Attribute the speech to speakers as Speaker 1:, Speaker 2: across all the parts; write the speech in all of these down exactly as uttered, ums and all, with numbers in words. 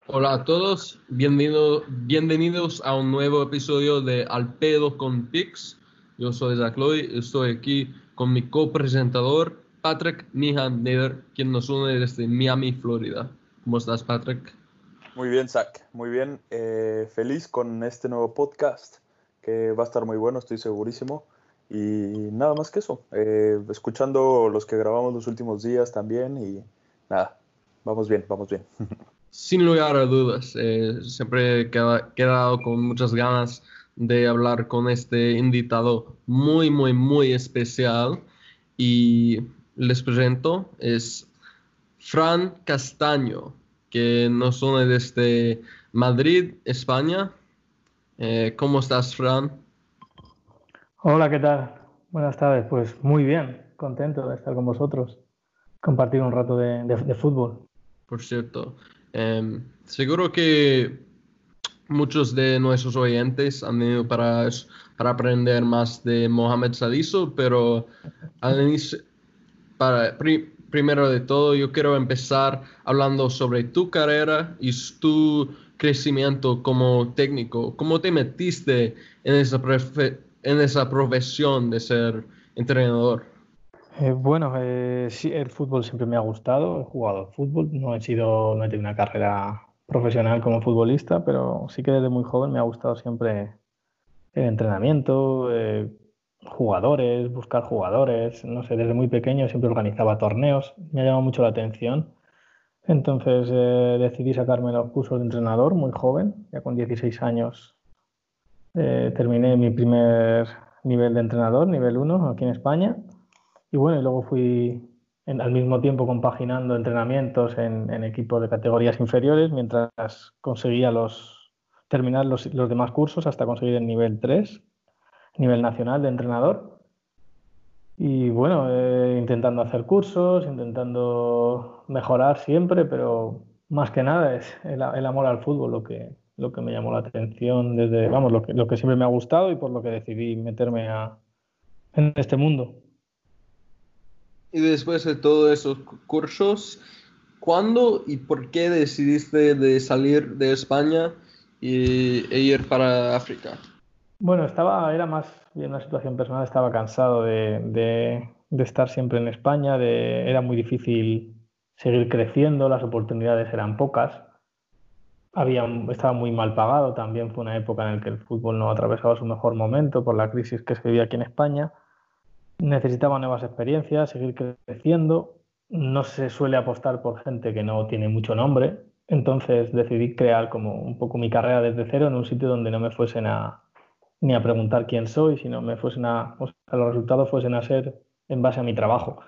Speaker 1: Hola a todos, bienvenido- bienvenidos a un nuevo episodio de Al Pedo con Pix. Yo soy Zach Loy, estoy aquí con mi copresentador Patrick Nihan Neder, quien nos une desde Miami, Florida. ¿Cómo estás, Patrick?
Speaker 2: Muy bien, Zach, muy bien. Eh, feliz con este nuevo podcast que va a estar muy bueno, estoy segurísimo. Y nada más que eso, eh, escuchando los que grabamos los últimos días también y nada, vamos bien, vamos bien.
Speaker 1: Sin lugar a dudas, eh, siempre he queda- quedado con muchas ganas de hablar con este invitado muy, muy, muy especial. Y les presento, es Fran Castaño, que nos une desde Madrid, España. Eh, ¿cómo estás, Fran?
Speaker 3: Hola, ¿qué tal? Buenas tardes. Pues muy bien, contento de estar con vosotros, compartir un rato de, de- de fútbol.
Speaker 1: Por cierto, Em, seguro que muchos de nuestros oyentes han venido para, para aprender más de Mohamed Salisu, pero al inicio, para, pri- primero de todo, yo quiero empezar hablando sobre tu carrera y s- tu crecimiento como técnico. ¿Cómo te metiste en esa, profe- en esa profesión de ser entrenador?
Speaker 3: Eh, bueno, eh, sí, el fútbol siempre me ha gustado. He jugado al fútbol. No he sido, no he tenido una carrera profesional como futbolista, pero sí que desde muy joven me ha gustado siempre el entrenamiento, eh, jugadores, buscar jugadores. No sé, desde muy pequeño siempre organizaba torneos. Me ha llamado mucho la atención. Entonces eh, decidí sacarme los cursos de entrenador muy joven, ya con dieciséis años. Eh, terminé mi primer nivel de entrenador, nivel uno, aquí en España. Y bueno, y luego fui en- al mismo tiempo compaginando entrenamientos en, en equipos de categorías inferiores mientras conseguía los, terminar los, los demás cursos hasta conseguir el nivel tres, nivel nacional de entrenador. Y bueno, eh, intentando hacer cursos, intentando mejorar siempre, pero más que nada es el, el amor al fútbol lo que, lo que me llamó la atención desde, vamos, lo que, lo que siempre me ha gustado y por lo que decidí meterme a, en este mundo.
Speaker 1: Y después de todos esos cu- cursos, ¿cuándo y por qué decidiste de salir de España y, e ir para África?
Speaker 3: Bueno, estaba, era más bien una situación personal, estaba cansado de, de- de estar siempre en España, de, era muy difícil seguir creciendo, las oportunidades eran pocas. Había, estaba muy mal pagado, también fue una época en la que el fútbol no atravesaba su mejor momento por la crisis que se vivía aquí en España. Necesitaba nuevas experiencias, seguir creciendo. No se suele apostar por gente que no tiene mucho nombre, entonces decidí crear como un poco mi carrera desde cero en un sitio donde no me fuesen a, ni a preguntar quién soy, sino me fuesen a, o sea, los resultados fuesen a ser en base a mi trabajo.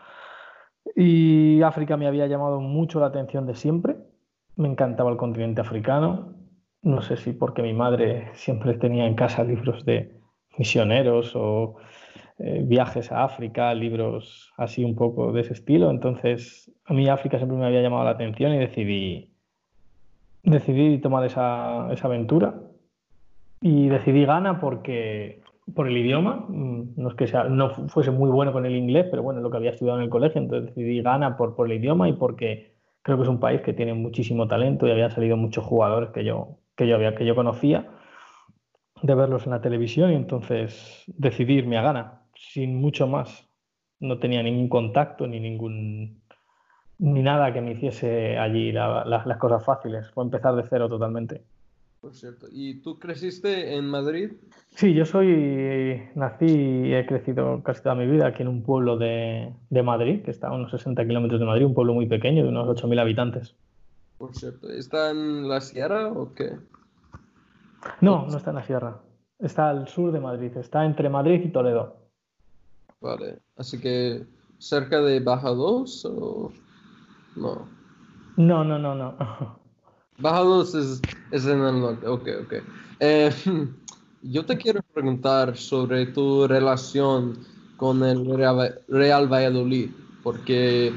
Speaker 3: Y África me había llamado mucho la atención de siempre. Me encantaba el continente africano. No sé si porque mi madre siempre tenía en casa libros de misioneros o eh, viajes a África, libros así un poco de ese estilo. Entonces, a mí África siempre me había llamado la atención y decidí, decidí tomar esa, esa aventura. Y decidí Ghana porque, por el idioma. Mm, No es que sea, no fu- fuese muy bueno con el inglés, pero bueno, es lo que había estudiado en el colegio. Entonces decidí Ghana por, por el idioma y porque creo que es un país que tiene muchísimo talento y habían salido muchos jugadores que yo, que yo, había, que yo conocía de verlos en la televisión y entonces decidí irme a Ghana sin mucho más. No tenía ningún contacto ni ningún ni nada que me hiciese allí la- la- las cosas fáciles. Fue empezar de cero totalmente.
Speaker 1: Por cierto, ¿y tú creciste en Madrid?
Speaker 3: Sí, yo soy, nací y he crecido casi toda mi vida aquí en un pueblo de, de Madrid, que está a unos sesenta kilómetros de Madrid, un pueblo muy pequeño de unos ocho mil habitantes.
Speaker 1: Por cierto, ¿está en la sierra o qué?
Speaker 3: No, no está en la sierra, está al sur de Madrid, está entre Madrid y Toledo.
Speaker 1: Vale, así que cerca de Baja dos o no.
Speaker 3: No, no, no, no.
Speaker 1: Baja dos es, es en el norte, ok, ok. Eh, yo te quiero preguntar sobre tu relación con el Real, Real Valladolid, porque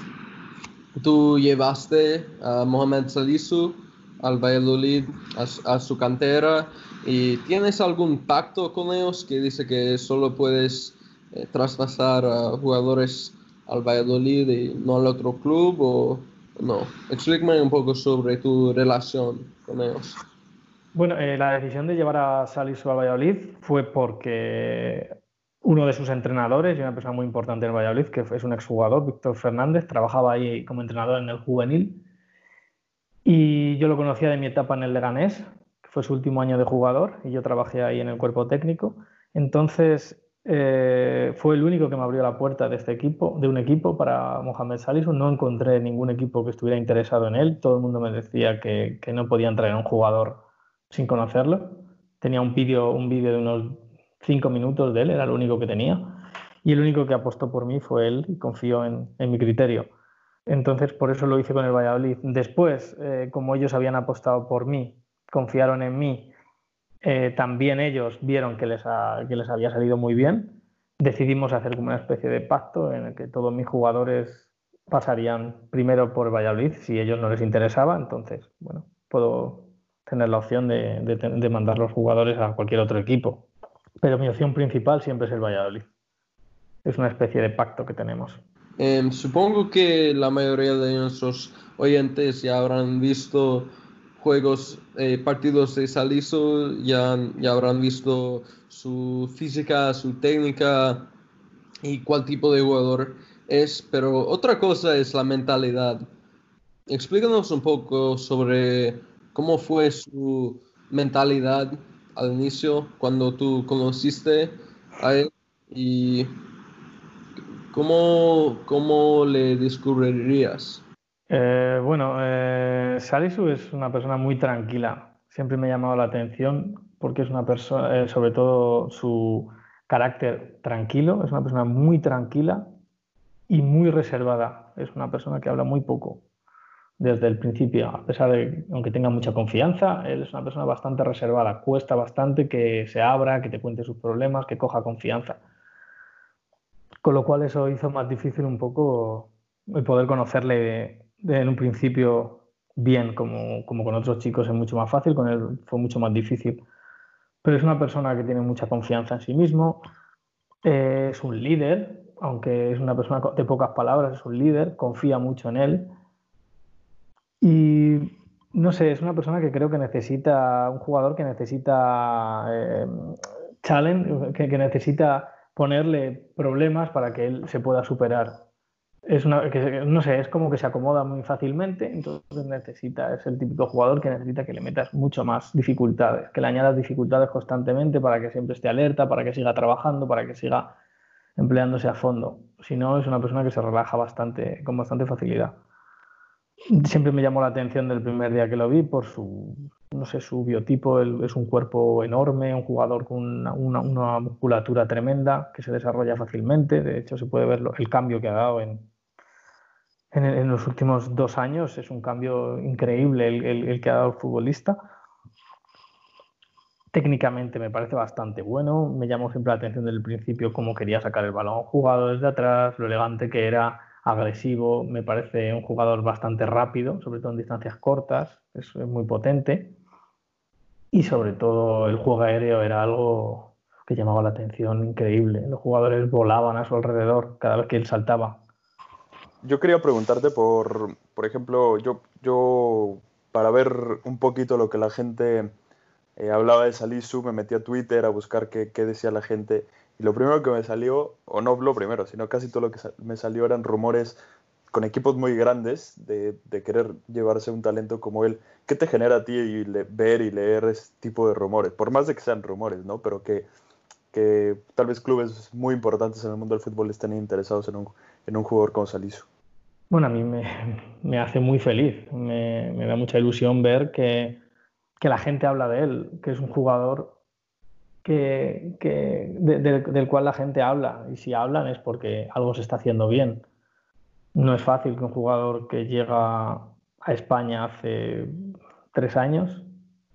Speaker 1: tú llevaste a Mohamed Salisu al Valladolid, a, su- a su cantera, y ¿tienes algún pacto con ellos que dice que solo puedes eh, traspasar a jugadores al Valladolid y no al otro club? O... No, explícame un poco sobre tu relación con ellos.
Speaker 3: Bueno, eh, la decisión de llevar a Salisu al Valladolid fue porque uno de sus entrenadores, y una persona muy importante en el Valladolid, que es un exjugador, Víctor Fernández, trabajaba ahí como entrenador en el juvenil. Y yo lo conocía de mi etapa en el Leganés, que fue su último año de jugador, y yo trabajé ahí en el cuerpo técnico. Entonces, eh, fue el único que me abrió la puerta de este equipo, de un equipo para Mohamed Salisu. No encontré ningún equipo que estuviera interesado en él. Todo el mundo me decía que, que no podían traer a un jugador sin conocerlo. Tenía un vídeo un vídeo de unos cinco minutos de él, era lo único que tenía. Y el único que apostó por mí fue él y confió en, en mi criterio. Entonces, por eso lo hice con el Valladolid. Después, eh, como ellos habían apostado por mí, confiaron en mí, eh, también ellos vieron que les, ha, que les había salido muy bien. Decidimos hacer como una especie de pacto en el que todos mis jugadores pasarían primero por Valladolid si a ellos no les interesaba. Entonces, bueno, puedo tener la opción de, de, de mandar los jugadores a cualquier otro equipo. Pero mi opción principal siempre es el Valladolid. Es una especie de pacto que tenemos.
Speaker 1: Eh, supongo que la mayoría de nuestros oyentes ya habrán visto juegos, eh, partidos de Salisu, ya, ya habrán visto su física, su técnica y cuál tipo de jugador es, pero otra cosa es la mentalidad. Explícanos un poco sobre cómo fue su mentalidad al inicio cuando tú conociste a él y cómo, cómo le descubrirías.
Speaker 3: Eh, bueno, eh, Salisu es una persona muy tranquila. Siempre me ha llamado la atención porque es una persona, eh, sobre todo su carácter tranquilo, es una persona muy tranquila y muy reservada. Es una persona que habla muy poco desde el principio, a pesar de, aunque tenga mucha confianza, él es una persona bastante reservada. Cuesta bastante que se abra, que te cuente sus problemas, que coja confianza. Con lo cual eso hizo más difícil un poco el poder conocerle de, de en un principio bien, como, como con otros chicos es mucho más fácil, con él fue mucho más difícil. Pero es una persona que tiene mucha confianza en sí mismo, eh, es un líder, aunque es una persona de pocas palabras, es un líder, confía mucho en él. Y no sé, es una persona que creo que necesita, un jugador que necesita eh, challenge, que, que necesita ponerle problemas para que él se pueda superar. Es una, que, no sé, es como que se acomoda muy fácilmente, entonces necesita, es el típico jugador que necesita que le metas mucho más dificultades, que le añadas dificultades constantemente para que siempre esté alerta, para que siga trabajando, para que siga empleándose a fondo. Si no, es una persona que se relaja bastante, con bastante facilidad. Siempre me llamó la atención del primer día que lo vi por su, no sé, su biotipo. Él es un cuerpo enorme, un jugador con una, una, una musculatura tremenda que se desarrolla fácilmente. De hecho, se puede ver lo, el cambio que ha dado en, en, en, los últimos dos años. Es un cambio increíble el, el, el que ha dado el futbolista. Técnicamente me parece bastante bueno. Me llamó siempre la atención desde el principio cómo quería sacar el balón jugado desde atrás, lo elegante que era, agresivo. Me parece un jugador bastante rápido, sobre todo en distancias cortas. Es, es muy potente. Y sobre todo el juego aéreo era algo que llamaba la atención increíble. Los jugadores volaban a su alrededor cada vez que él saltaba.
Speaker 2: Yo quería preguntarte por, por ejemplo, yo, yo para ver un poquito lo que la gente eh, hablaba de Salisu, me metí a Twitter a buscar qué, qué decía la gente. Y lo primero que me salió, o no lo primero, sino casi todo lo que me salió eran rumores con equipos muy grandes de, de querer llevarse un talento como él. ¿Qué te genera a ti y le, ver y leer ese tipo de rumores? Por más de que sean rumores, ¿no? Pero que, que tal vez clubes muy importantes en el mundo del fútbol estén interesados en un, en un jugador como Salisu.
Speaker 3: Bueno, a mí me, me hace muy feliz. Me, me da mucha ilusión ver que, que la gente habla de él, que es un jugador que, que, de, de, del cual la gente habla. Y si hablan es porque algo se está haciendo bien. No es fácil que un jugador que llega a España hace tres años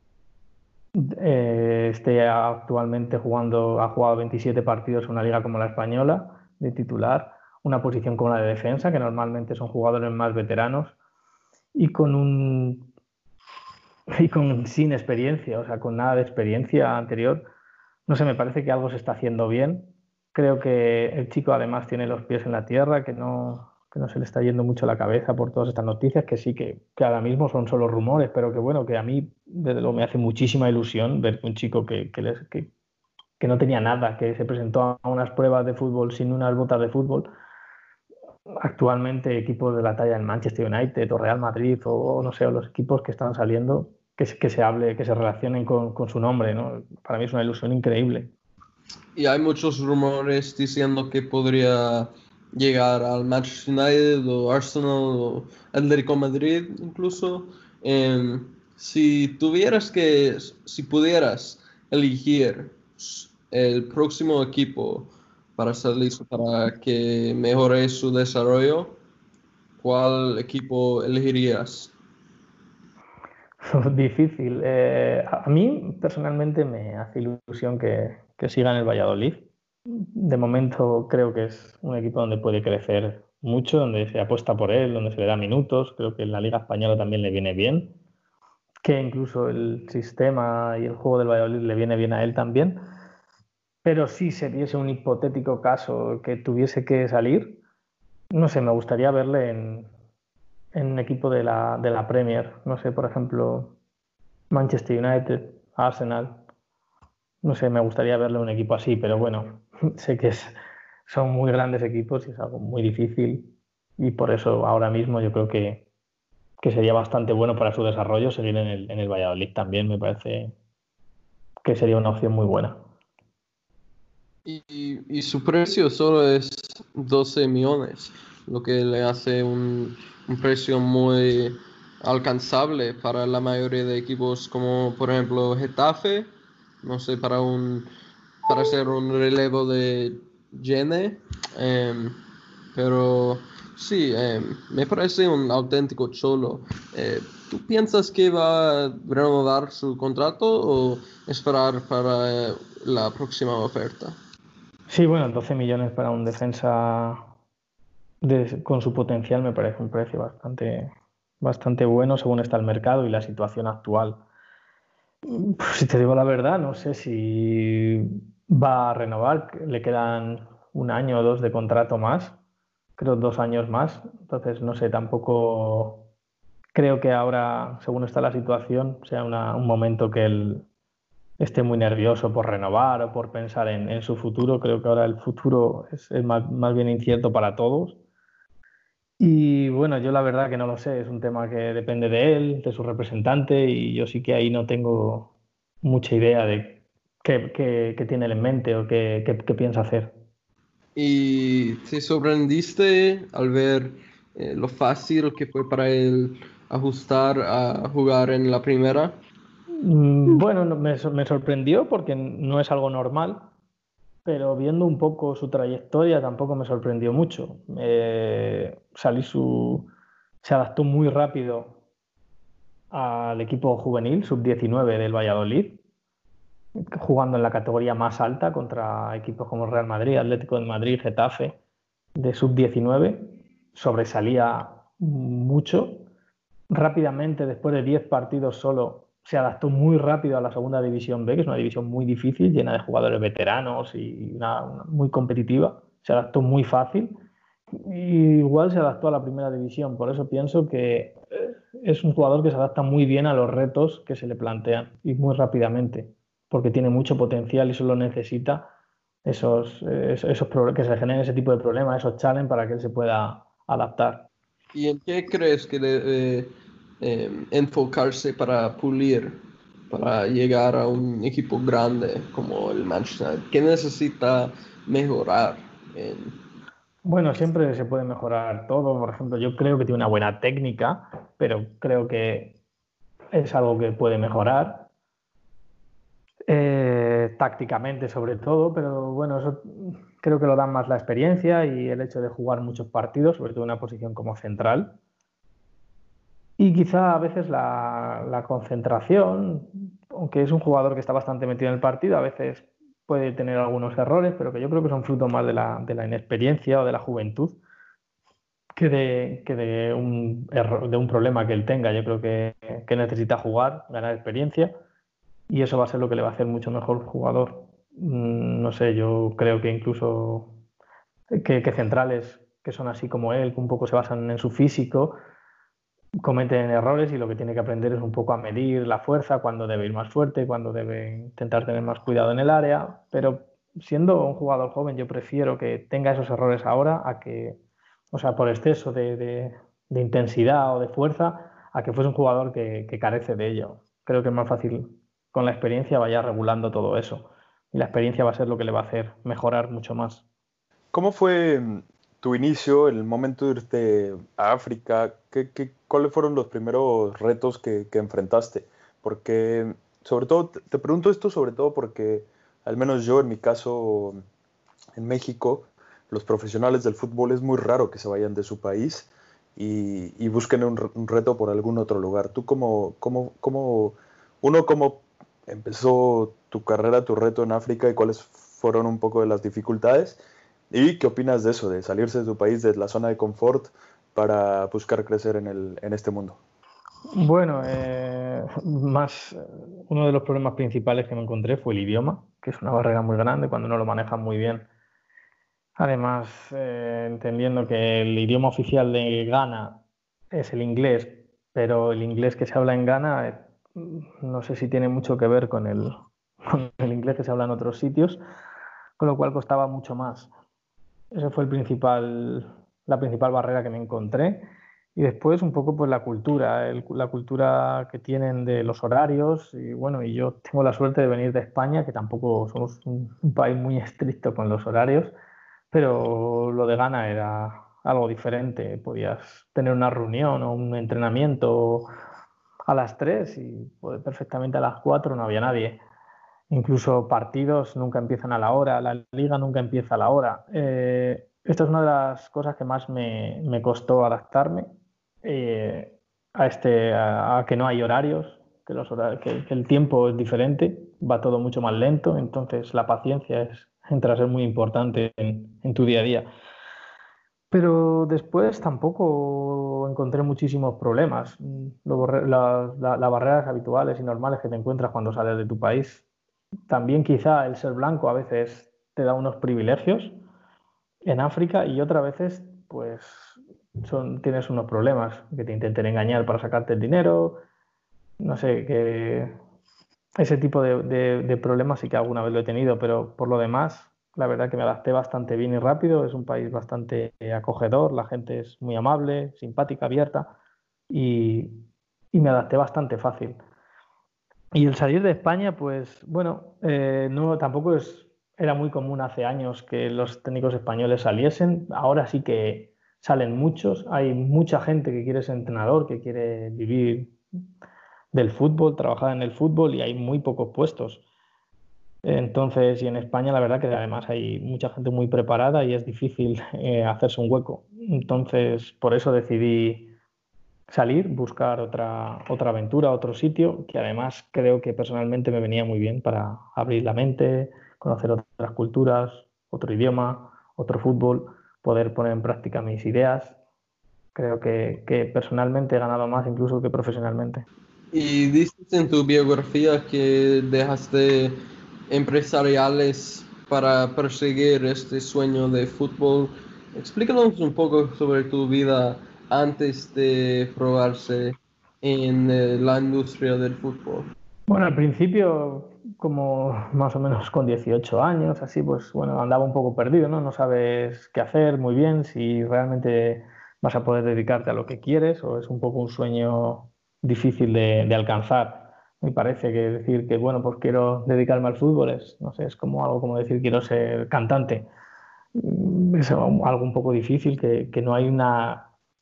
Speaker 3: eh, esté actualmente jugando, ha jugado veintisiete partidos en una liga como la española de titular, una posición como la de defensa, que normalmente son jugadores más veteranos, y con un y con sin experiencia, o sea, con nada de experiencia anterior. No sé, me parece que algo se está haciendo bien. Creo que el chico además tiene los pies en la tierra, que no, que no se le está yendo mucho la cabeza por todas estas noticias, que sí que, que ahora mismo son solo rumores, pero que bueno, que a mí desde luego me hace muchísima ilusión ver que un chico que, que, les, que, que no tenía nada, que se presentó a unas pruebas de fútbol sin unas botas de fútbol, actualmente equipos de la talla del Manchester United o Real Madrid o no sé, o los equipos que están saliendo, que, que se hable, que se relacionen con, con su nombre, ¿no? Para mí es una ilusión increíble.
Speaker 1: Y hay muchos rumores diciendo que podría llegar al Manchester United o Arsenal o Atlético Madrid incluso. Em, si tuvieras que, si pudieras elegir el próximo equipo para estar listo para que mejore su desarrollo, ¿cuál equipo elegirías?
Speaker 3: Difícil. Eh, a mí personalmente me hace ilusión que, que siga en el Valladolid. De momento creo que es un equipo donde puede crecer mucho, donde se apuesta por él, donde se le da minutos. Creo que en la Liga Española también le viene bien, que incluso el sistema y el juego del Valladolid le viene bien a él también. Pero si se diese un hipotético caso que tuviese que salir, no sé, me gustaría verle en, en un equipo de la, de la Premier. No sé, por ejemplo, Manchester United, Arsenal. No sé, me gustaría verle un equipo así, pero bueno, sé que es, son muy grandes equipos y es algo muy difícil. Y por eso ahora mismo yo creo que, que sería bastante bueno para su desarrollo seguir en el, en el Valladolid también. Me parece que sería una opción muy buena.
Speaker 1: Y, y su precio solo es doce millones, lo que le hace un, un precio muy alcanzable para la mayoría de equipos como por ejemplo Getafe, no sé, para un para hacer un relevo de Gene, em, pero sí, em, me parece un auténtico cholo. Eh, ¿tú piensas que va a renovar su contrato o esperar para eh, la próxima oferta?
Speaker 3: Sí, bueno, doce millones para un defensa de- con su potencial me parece un precio bastante, bastante bueno según está el mercado y la situación actual. Pues, si te digo la verdad, no sé si va a renovar. Le quedan un año o dos de contrato más, creo dos años más. Entonces, no sé, tampoco creo que ahora, según está la situación, sea una- un momento que él esté muy nervioso por renovar o por pensar en, en su futuro. Creo que ahora el futuro es, es más, más bien incierto para todos. Y bueno, yo la verdad que no lo sé, es un tema que depende de él, de su representante, y yo sí que ahí no tengo mucha idea de qué, qué- qué tiene él en mente o qué, qué- qué piensa hacer.
Speaker 1: ¿Y te sorprendiste al ver eh, lo fácil que fue para él ajustar a jugar en la primera?
Speaker 3: Mm, Bueno, no- me, sor- me sorprendió porque no es algo normal, pero viendo un poco su trayectoria tampoco me sorprendió mucho. Eh, salí su, se adaptó muy rápido al equipo juvenil, sub diecinueve del Valladolid, jugando en la categoría más alta contra equipos como Real Madrid, Atlético de Madrid, Getafe, de sub diecinueve, sobresalía mucho. Rápidamente, después de diez partidos solo, se adaptó muy rápido a la segunda división B, que es una división muy difícil, llena de jugadores veteranos y una, una muy competitiva. Se adaptó muy fácil. Y igual se adaptó a la primera división, por eso pienso que eh, es un jugador que se adapta muy bien a los retos que se le plantean y muy rápidamente, porque tiene mucho potencial y solo necesita esos, eh, esos, esos pro- que se le generen ese tipo de problemas, esos challenges para que él se pueda adaptar.
Speaker 1: ¿Y en qué crees que debe eh, enfocarse para pulir, para llegar a un equipo grande como el Manchester United? ¿Qué necesita mejorar? en-
Speaker 3: Bueno, siempre se puede mejorar todo. Por ejemplo, yo creo que tiene una buena técnica, pero creo que es algo que puede mejorar. Eh, tácticamente sobre todo, pero bueno, eso creo que lo da más la experiencia y el hecho de jugar muchos partidos, sobre todo en una posición como central. Y quizá a veces la, la concentración, aunque es un jugador que está bastante metido en el partido, a veces puede tener algunos errores, pero que yo creo que son fruto más de la, de la inexperiencia o de la juventud que de, que de un error, de un problema que él tenga. Yo creo que, que necesita jugar, ganar experiencia y eso va a ser lo que le va a hacer mucho mejor jugador. Mm, No sé, yo creo que incluso que, que centrales que son así como él, que un poco se basan en su físico, cometen errores y lo que tiene que aprender es un poco a medir la fuerza, cuándo debe ir más fuerte, cuándo debe intentar tener más cuidado en el área, pero siendo un jugador joven yo prefiero que tenga esos errores ahora a que, o sea, por exceso de, de, de intensidad o de fuerza, a que fuese un jugador que, que carece de ello. Creo que es más fácil con la experiencia vaya regulando todo eso y la experiencia va a ser lo que le va a hacer mejorar mucho más.
Speaker 2: ¿Cómo fue tu inicio, el momento de irte a África? ¿Qué, qué, ¿Cuáles fueron los primeros retos que, que enfrentaste? Porque, sobre todo, te, te pregunto esto sobre todo porque, al menos yo en mi caso, en México, los profesionales del fútbol es muy raro que se vayan de su país y, y busquen un, un reto por algún otro lugar. ¿Tú cómo, cómo, cómo, uno, cómo empezó tu carrera, tu reto en África y cuáles fueron un poco de las dificultades? ¿Y qué opinas de eso, de salirse de tu país, de la zona de confort, para buscar crecer en, el, en este mundo?
Speaker 3: Bueno, eh, más uno de los problemas principales que me encontré fue el idioma, que es una barrera muy grande cuando no lo manejas muy bien. Además, eh, entendiendo que el idioma oficial de Ghana es el inglés, pero el inglés que se habla en Ghana eh, no sé si tiene mucho que ver con el, con el inglés que se habla en otros sitios, con lo cual costaba mucho más. Esa fue el principal, la principal barrera que me encontré. Y después un poco pues la cultura, el, la cultura que tienen de los horarios. Y bueno, y yo tengo la suerte de venir de España, que tampoco somos un, un país muy estricto con los horarios, pero lo de Ghana era algo diferente. Podías tener una reunión o un entrenamiento a las tres y pues, perfectamente a las cuatro no había nadie. Incluso partidos nunca empiezan a la hora, la liga nunca empieza a la hora. Eh, esta es una de las cosas que más me, me costó adaptarme eh, a, este, a, a que no hay horarios, que, los horarios que, que el tiempo es diferente, va todo mucho más lento, entonces la paciencia es, entra a ser muy importante en, en tu día a día. Pero después tampoco encontré muchísimos problemas. Los, la, la, las barreras habituales y normales que te encuentras cuando sales de tu país. También quizá el ser blanco a veces te da unos privilegios en África y otras veces pues son, tienes unos problemas que te intenten engañar para sacarte el dinero. No sé, que ese tipo de, de, de problemas sí que alguna vez lo he tenido, pero por lo demás, la verdad que me adapté bastante bien y rápido. Es un país bastante acogedor, la gente es muy amable, simpática, abierta y, y me adapté bastante fácil. Y el salir de España, pues bueno, eh, no, tampoco es, era muy común hace años que los técnicos españoles saliesen. Ahora sí que salen muchos. Hay mucha gente que quiere ser entrenador, que quiere vivir del fútbol, trabajar en el fútbol y hay muy pocos puestos. Entonces, y en España la verdad que además hay mucha gente muy preparada y es difícil eh, hacerse un hueco. Entonces, por eso decidí salir, buscar otra, otra aventura, otro sitio, que además creo que personalmente me venía muy bien para abrir la mente, conocer otras culturas, otro idioma, otro fútbol, poder poner en práctica mis ideas. Creo que, que personalmente he ganado más incluso que profesionalmente.
Speaker 1: Y dices en tu biografía que dejaste empresariales para perseguir este sueño de fútbol. Explícanos un poco sobre tu vida antes de probarse en eh, la industria del fútbol.
Speaker 3: Bueno, al principio, como más o menos con dieciocho años, así, pues bueno, andaba un poco perdido, ¿no? No sabes qué hacer muy bien, si realmente vas a poder dedicarte a lo que quieres o es un poco un sueño difícil de, de alcanzar. Me parece que decir que, bueno, pues quiero dedicarme al fútbol es, no sé, es como algo como decir quiero ser cantante. Mm, Es algo un poco difícil, que, que no hay una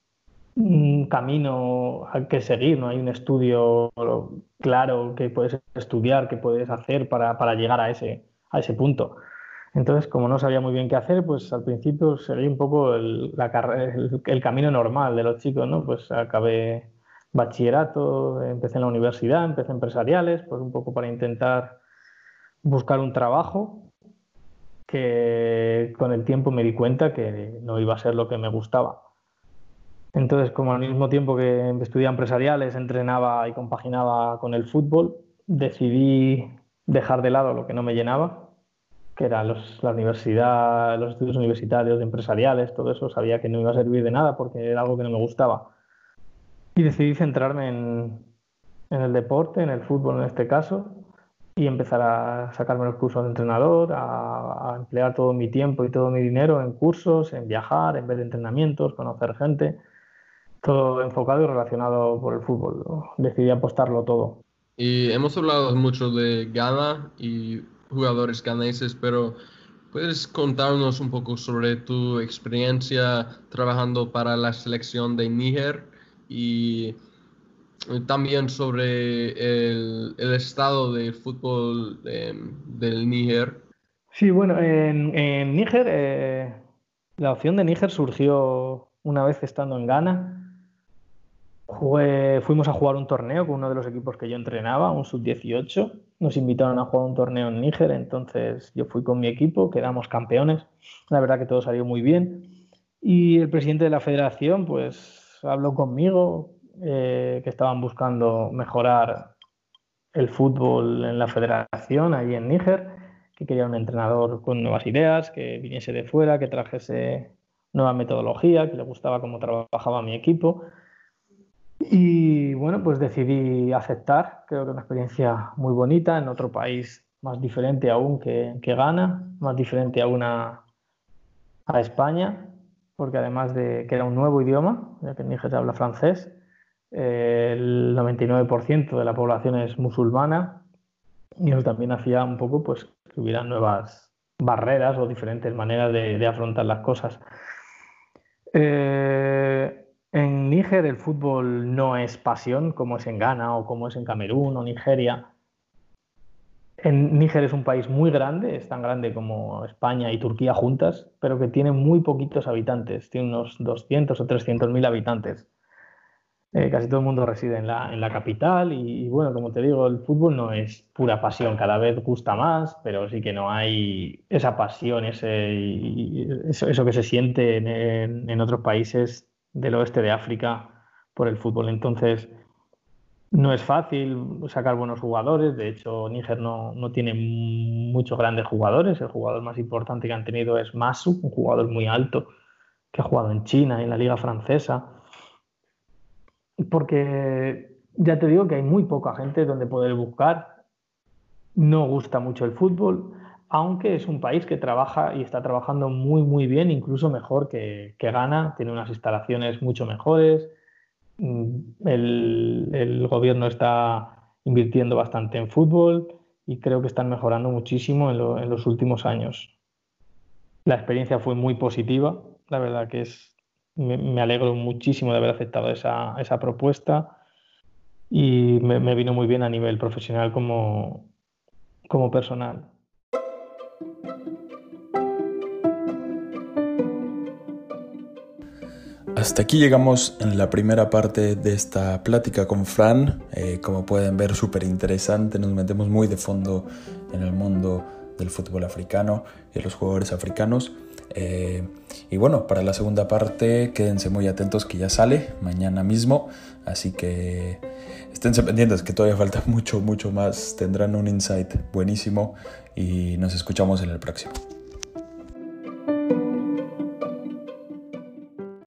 Speaker 3: un camino al que seguir, no hay un estudio claro que puedes estudiar, que puedes hacer para, para llegar a ese, a ese punto. Entonces, como no sabía muy bien qué hacer, pues al principio seguí un poco el, la carrera, el, el camino normal de los chicos, ¿no? Pues acabé bachillerato, empecé en la universidad, empecé empresariales, pues un poco para intentar buscar un trabajo que con el tiempo me di cuenta que no iba a ser lo que me gustaba. Entonces, como al mismo tiempo que estudiaba empresariales, entrenaba y compaginaba con el fútbol, decidí dejar de lado lo que no me llenaba que era los, la universidad, los estudios universitarios, empresariales, todo eso, sabía que no iba a servir de nada porque era algo que no me gustaba. Y decidí centrarme en, en el deporte, en el fútbol en este caso, y empezar a sacarme los cursos de entrenador, a, a emplear todo mi tiempo y todo mi dinero en cursos, en viajar, en ver entrenamientos, conocer gente, todo enfocado y relacionado por el fútbol. Decidí apostarlo todo.
Speaker 1: Y hemos hablado mucho de Ghana y jugadores ganeses, pero ¿puedes contarnos un poco sobre tu experiencia trabajando para la selección de Níger y también sobre el, el estado del fútbol eh, del Níger?
Speaker 3: Sí, bueno, en, en Níger, eh, la opción de Níger surgió una vez estando en Ghana. Jugué- fuimos a jugar un torneo con uno de los equipos que yo entrenaba, un sub dieciocho. Nos invitaron a jugar un torneo en Níger, entonces yo fui con mi equipo, quedamos campeones. La verdad que todo salió muy bien. Y el presidente de la federación, pues, habló conmigo, eh, que estaban buscando mejorar el fútbol en la federación, allí en Níger, que quería un entrenador con nuevas ideas, que viniese de fuera, que trajese nueva metodología, que le gustaba cómo trabajaba mi equipo. Y bueno, pues decidí aceptar. Creo que una experiencia muy bonita en otro país más diferente aún que, que Ghana, más diferente aún a, a España, porque además de que era un nuevo idioma, ya que en Níger se habla francés, eh, el noventa y nueve por ciento de la población es musulmana y eso también hacía un poco pues, que hubiera nuevas barreras o diferentes maneras de, de afrontar las cosas. Eh, en Níger el fútbol no es pasión como es en Ghana o como es en Camerún o Nigeria. En Níger es un país muy grande, es tan grande como España y Turquía juntas, pero que tiene muy poquitos habitantes, tiene unos doscientos o trescientos mil habitantes. Eh, casi todo el mundo reside en la, en la capital y, y bueno, como te digo, el fútbol no es pura pasión, cada vez gusta más, pero sí que no hay esa pasión, ese, y eso, eso que se siente en, en, en otros países del oeste de África por el fútbol. Entonces, no es fácil sacar buenos jugadores, de hecho, Níger no, no tiene muchos grandes jugadores, el jugador más importante que han tenido es Masu, un jugador muy alto que ha jugado en China, en la liga francesa. Porque ya te digo que hay muy poca gente donde poder buscar. No gusta mucho el fútbol, aunque es un país que trabaja y está trabajando muy, muy bien, incluso mejor que, que Ghana. Tiene unas instalaciones mucho mejores. El, el gobierno está invirtiendo bastante en fútbol y creo que están mejorando muchísimo en, lo, en los últimos años. La experiencia fue muy positiva, la verdad que es me, me alegro muchísimo de haber aceptado esa, esa propuesta y me, me vino muy bien a nivel profesional como, como personal.
Speaker 4: Hasta aquí llegamos en la primera parte de esta plática con Fran. Eh, como pueden ver, súper interesante. Nos metemos muy de fondo en el mundo del fútbol africano y los jugadores africanos. Eh, y bueno, para la segunda parte quédense muy atentos que ya sale mañana mismo, así que esténse pendientes que todavía falta mucho, mucho más. Tendrán un insight buenísimo y nos escuchamos en el próximo.